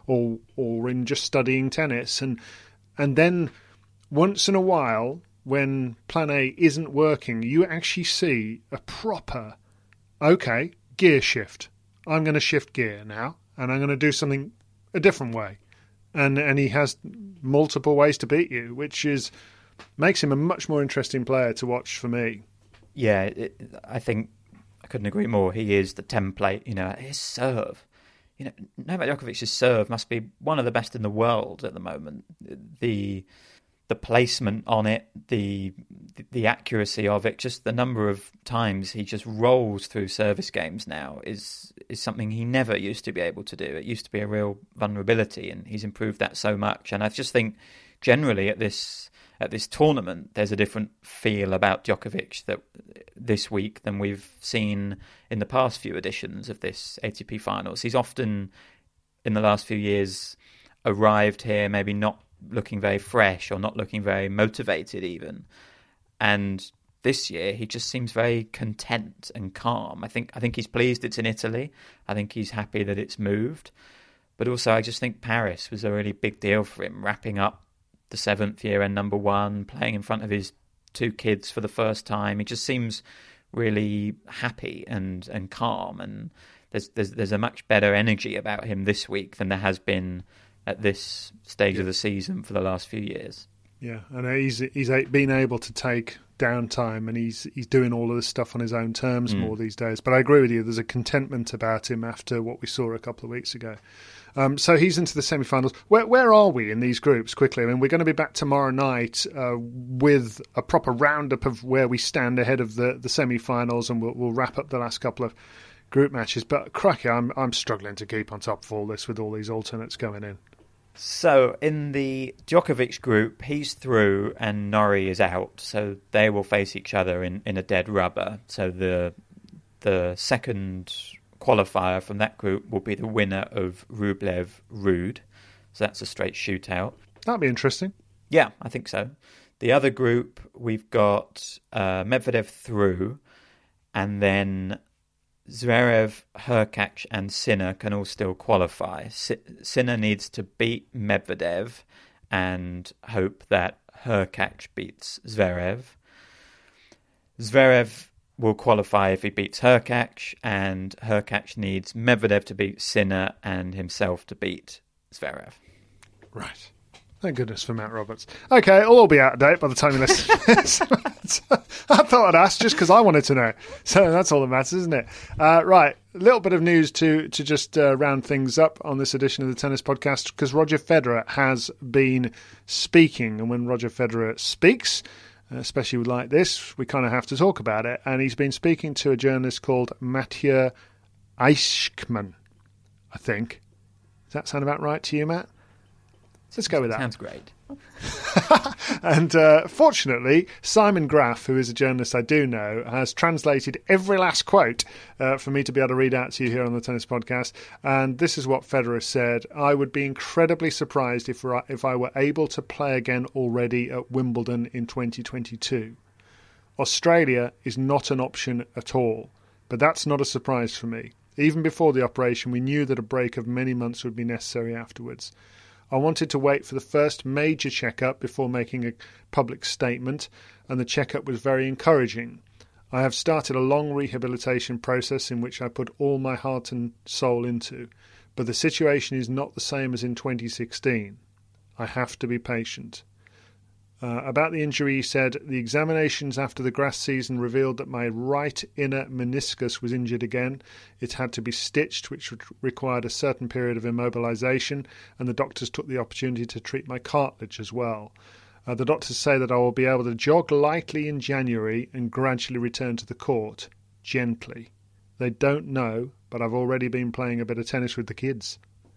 J: or in just studying tennis. And then once in a while, when plan A isn't working, you actually see a proper, okay, gear shift. I'm going to shift gear now, and I'm going to do something a different way. And he has multiple ways to beat you, which makes him a much more interesting player to watch for me.
H: Yeah, I think I couldn't agree more. He is the template. His serve. Novak Djokovic's serve must be one of the best in the world at the moment. The placement on it, the accuracy of it, just the number of times he just rolls through service games now is something he never used to be able to do. It used to be a real vulnerability, and he's improved that so much. And I just think generally at this tournament, there's a different feel about Djokovic this week than we've seen in the past few editions of this ATP Finals. He's often, in the last few years, arrived here maybe not looking very fresh or not looking very motivated even. And this year he just seems very content and calm. I think he's pleased it's in Italy. I think he's happy that it's moved. But also I just think Paris was a really big deal for him, wrapping up the 7th year and number one, playing in front of his 2 kids for the first time. He just seems really happy and calm, and there's a much better energy about him this week than there has been at this stage of the season for the last few years.
J: Yeah, and he's been able to take downtime, and he's doing all of this stuff on his own terms more these days. But I agree with you, there's a contentment about him after what we saw a couple of weeks ago. So he's into the semi-finals. Where are we in these groups, quickly? I mean, we're going to be back tomorrow night with a proper roundup of where we stand ahead of the semi-finals, and we'll wrap up the last couple of group matches. But cracky, I'm struggling to keep on top of all this with all these alternates going in.
H: So in the Djokovic group, he's through and Norrie is out, so they will face each other in a dead rubber. So the second qualifier from that group will be the winner of Rublev-Ruud. So that's a straight shootout.
J: That'd be interesting.
H: Yeah, I think so. The other group, we've got Medvedev through, and then Zverev, Hurkacz and Sinner can all still qualify. Sinner needs to beat Medvedev and hope that Hurkacz beats Zverev. Zverev will qualify if he beats Hurkacz, and Hurkacz needs Medvedev to beat Sinner and himself to beat Zverev.
J: Right. Thank goodness for Matt Roberts. Okay, it'll all be out of date by the time you listen to this. I thought I'd ask just because I wanted to know. So that's all that matters, isn't it? Right, a little bit of news to just round things up on this edition of the Tennis Podcast, because Roger Federer has been speaking. And when Roger Federer speaks, especially like this, we kind of have to talk about it. And he's been speaking to a journalist called Mathieu Eichmann, I think. Does that sound about right to you, Matt? Let's go with that.
H: Sounds great.
J: And fortunately, Simon Graff, who is a journalist I do know, has translated every last quote for me to be able to read out to you here on the Tennis Podcast. And this is what Federer said. I would be incredibly surprised if I were able to play again already at Wimbledon in 2022. Australia is not an option at all, but that's not a surprise for me. Even before the operation, we knew that a break of many months would be necessary afterwards. I wanted to wait for the first major checkup before making a public statement, and the checkup was very encouraging. I have started a long rehabilitation process in which I put all my heart and soul into, but the situation is not the same as in 2016. I have to be patient. About the injury, he said, the examinations after the grass season revealed that my right inner meniscus was injured again. It had to be stitched, which required a certain period of immobilization, and the doctors took the opportunity to treat my cartilage as well. The doctors say that I will be able to jog lightly in January and gradually return to the court, gently. They don't know, but I've already been playing a bit of tennis with the kids.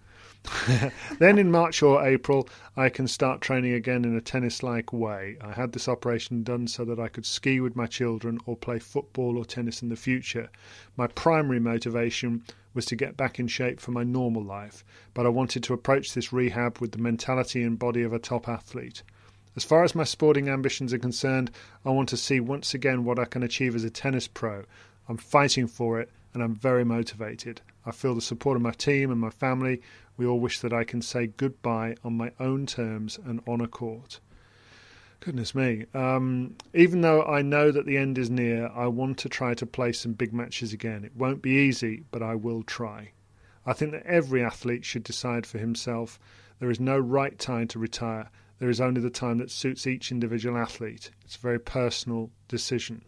J: Then in March or April, I can start training again in a tennis-like way. I had this operation done so that I could ski with my children or play football or tennis in the future. My primary motivation was to get back in shape for my normal life, but I wanted to approach this rehab with the mentality and body of a top athlete. As far as my sporting ambitions are concerned, I want to see once again what I can achieve as a tennis pro. I'm fighting for it, and I'm very motivated. I feel the support of my team and my family. We all wish that I can say goodbye on my own terms and on a court. Goodness me. Even though I know that the end is near, I want to try to play some big matches again. It won't be easy, but I will try. I think that every athlete should decide for himself. There is no right time to retire. There is only the time that suits each individual athlete. It's a very personal decision.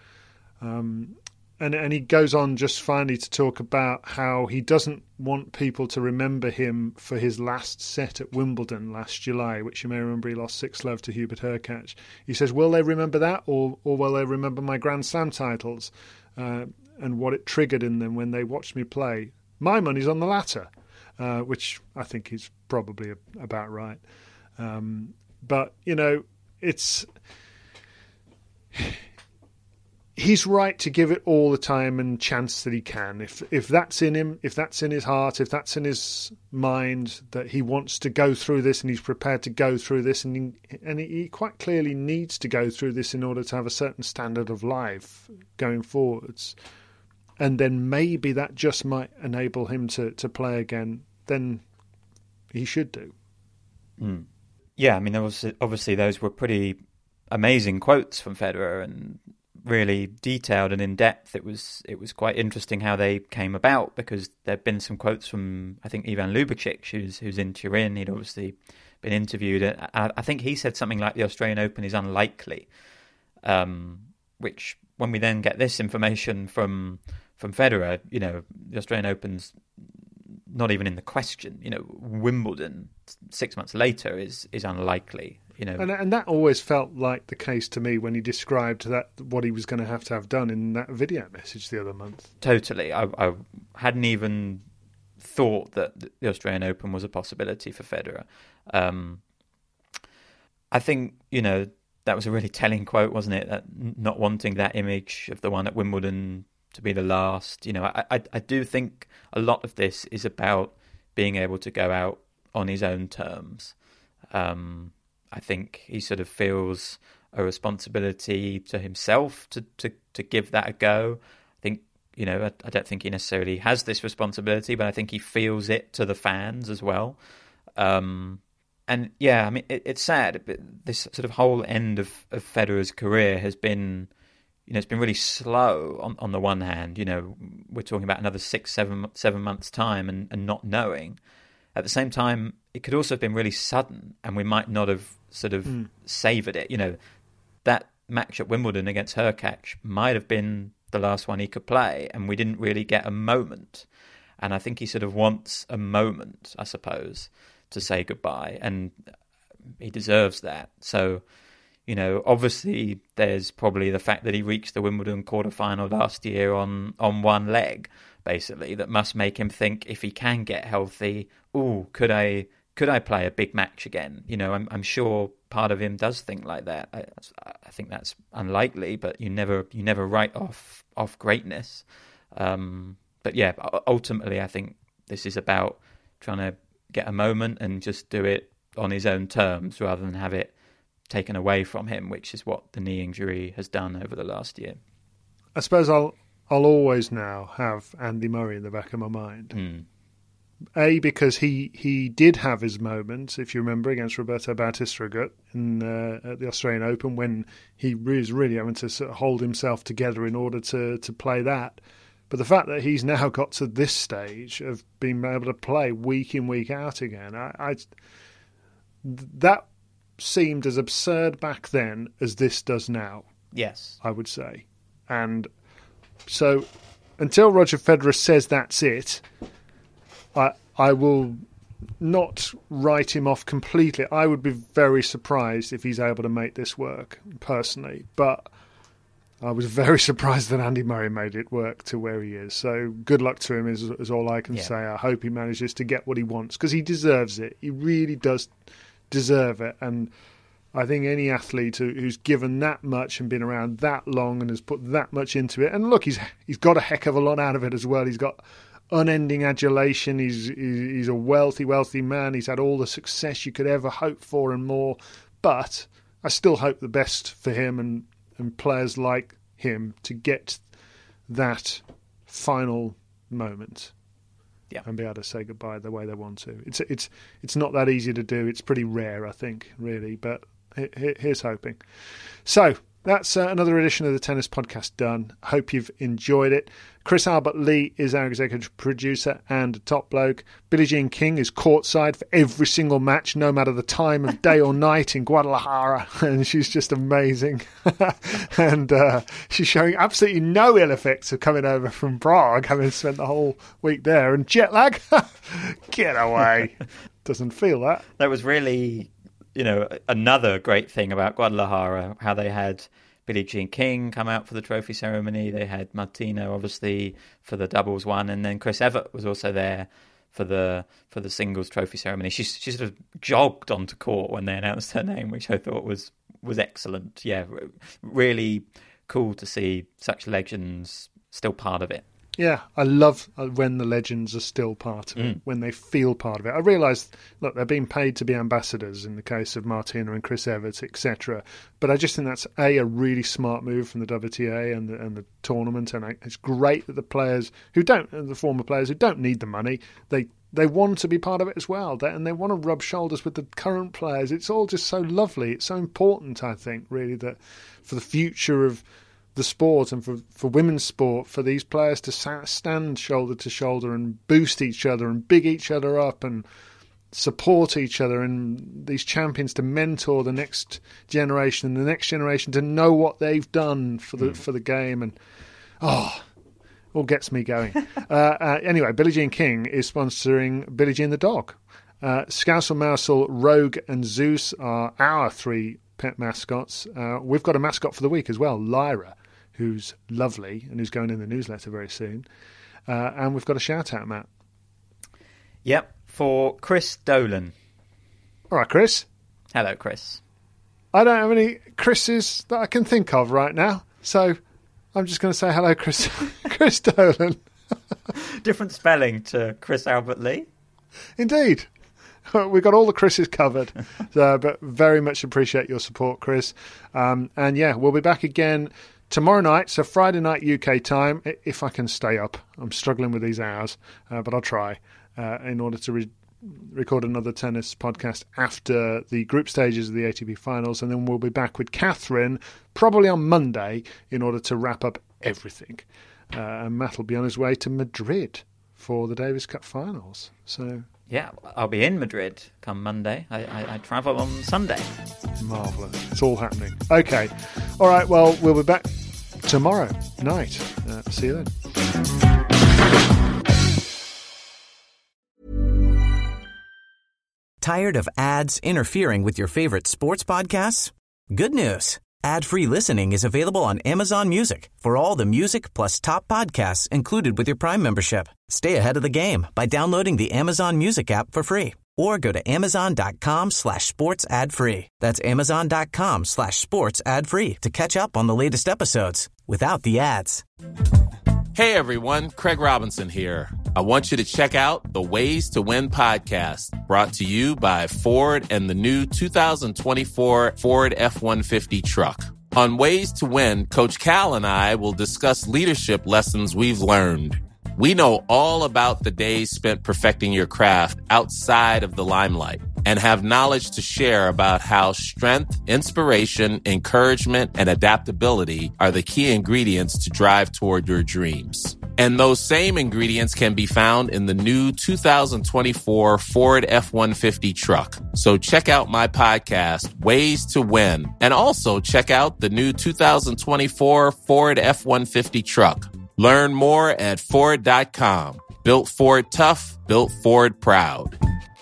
J: And he goes on just finally to talk about how he doesn't want people to remember him for his last set at Wimbledon last July, which you may remember he lost 6-love to Hubert Hurkacz. He says, will they remember that, or will they remember my Grand Slam titles and what it triggered in them when they watched me play? My money's on the latter, which I think is probably about right. But, you know, it's... He's right to give it all the time and chance that he can. If that's in him, if that's in his heart, if that's in his mind, that he wants to go through this and he's prepared to go through this, and he quite clearly needs to go through this in order to have a certain standard of life going forwards. And then maybe that just might enable him to play again. Then he should do.
H: Mm. Yeah, I mean, obviously those were pretty amazing quotes from Federer and really detailed and in depth. It was quite interesting how they came about, because there'd been some quotes from, I think, Ivan Lubicic, who's in Turin. He'd obviously been interviewed. I think he said something like the Australian Open is unlikely, which when we then get this information from Federer, you know, the Australian Open's not even in the question. You know, Wimbledon 6 months later is unlikely. You know,
J: and that always felt like the case to me when he described that what he was going to have done in that video message the other month.
H: Totally, I hadn't even thought that the Australian Open was a possibility for Federer. I think, that was a really telling quote, wasn't it? That not wanting that image of the one at Wimbledon to be the last. I do think a lot of this is about being able to go out on his own terms. I think he sort of feels a responsibility to himself to give that a go. I think, I don't think he necessarily has this responsibility, but I think he feels it to the fans as well. And yeah, I mean, it's sad, but this sort of whole end of Federer's career has been, it's been really slow on the one hand. We're talking about another 7 months' time and not knowing. At the same time, it could also have been really sudden, and we might not have sort of savoured it. That match at Wimbledon against Hurkacz might have been the last one he could play, and we didn't really get a moment. And I think he sort of wants a moment, I suppose, to say goodbye, and he deserves that. So, obviously there's probably the fact that he reached the Wimbledon quarterfinal last year on one leg, basically, that must make him think, if he can get healthy, could I play a big match again? I'm sure part of him does think like that. I think that's unlikely, but you never write off greatness. But yeah, ultimately I think this is about trying to get a moment and just do it on his own terms rather than have it taken away from him, which is what the knee injury has done over the last year.
J: I suppose I'll always now have Andy Murray in the back of my mind. A, because he did have his moments, if you remember, against Roberto Bautista Agut at the Australian Open, when he was really having to sort of hold himself together in order to play that. But the fact that he's now got to this stage of being able to play week in, week out again, that seemed as absurd back then as this does now.
H: Yes.
J: I would say. And so until Roger Federer says that's it, I will not write him off completely. I would be very surprised if he's able to make this work, personally. But I was very surprised that Andy Murray made it work to where he is. So good luck to him is all I can say. I hope he manages to get what he wants, because he deserves it. He really does deserve it. And I think any athlete who's given that much and been around that long and has put that much into it, and look, he's got a heck of a lot out of it as well. He's got unending adulation. He's a wealthy man. He's had all the success you could ever hope for and more. But I still hope the best for him and players like him to get that final moment, and be able to say goodbye the way they want to. It's not that easy to do. It's pretty rare, I think, really. But here's hoping. So that's another edition of the Tennis Podcast done. Hope you've enjoyed it. Chris Albert Lee is our executive producer and top bloke. Billie Jean King is courtside for every single match, no matter the time of day or night, in Guadalajara, and she's just amazing. And she's showing absolutely no ill effects of coming over from Prague, having spent the whole week there. And jet lag? Get away. Doesn't feel that.
H: That was really, another great thing about Guadalajara, how they had Billie Jean King come out for the trophy ceremony. They had Martina, obviously, for the doubles one, and then Chris Evert was also there for the singles trophy ceremony. She sort of jogged onto court when they announced her name, which I thought was excellent. Yeah, really cool to see such legends still part of it.
J: Yeah, I love when the legends are still part of it, when they feel part of it. I realise, look, they're being paid to be ambassadors in the case of Martina and Chris Evert, etc. But I just think that's, a really smart move from the WTA and the tournament. And it's great that the former players who don't need the money, they want to be part of it as well. And they want to rub shoulders with the current players. It's all just so lovely. It's so important, I think, really, that for the future of the sport and for women's sport, for these players to stand shoulder to shoulder and boost each other and big each other up and support each other, and these champions to mentor the next generation and the next generation to know what they've done for the game. And all gets me going. Anyway, Billie Jean King is sponsoring Billie Jean the dog. Scousel, Mousel, Rogue and Zeus are our 3 pet mascots. We've got a mascot for the week as well, Lyra, who's lovely and who's going in the newsletter very soon. And we've got a shout out, Matt.
H: Yep, for Chris Dolan.
J: All right, Chris.
H: Hello, Chris.
J: I don't have any Chris's that I can think of right now, so I'm just going to say hello, Chris. Chris Dolan.
H: Different spelling to Chris Albert Lee.
J: Indeed. We've got all the Chris's covered, but very much appreciate your support, Chris. And yeah, we'll be back again tomorrow night, so Friday night UK time, if I can stay up. I'm struggling with these hours, but I'll try in order to record another tennis podcast after the group stages of the ATP finals, and then we'll be back with Catherine probably on Monday in order to wrap up everything. And Matt will be on his way to Madrid for the Davis Cup finals. So
H: yeah, I'll be in Madrid come Monday. I travel on Sunday.
J: Marvellous. It's all happening. Okay. All right, well, we'll be back tomorrow night. See you then.
A: Tired of ads interfering with your favorite sports podcasts? Good news. Ad-free listening is available on Amazon Music for all the music plus top podcasts included with your Prime membership. Stay ahead of the game by downloading the Amazon Music app for free or go to amazon.com/sports ad free. That's amazon.com/sports ad free to catch up on the latest episodes without the ads.
F: Hey everyone, Craig Robinson here. I want you to check out the Ways to Win podcast, brought to you by Ford and the new 2024 Ford F-150 truck. On Ways to Win, Coach Cal and I will discuss leadership lessons we've learned. We know all about the days spent perfecting your craft outside of the limelight and have knowledge to share about how strength, inspiration, encouragement, and adaptability are the key ingredients to drive toward your dreams. And those same ingredients can be found in the new 2024 Ford F-150 truck. So check out my podcast, Ways to Win, and also check out the new 2024 Ford F-150 truck. Learn more at Ford.com. Built Ford tough, built Ford proud.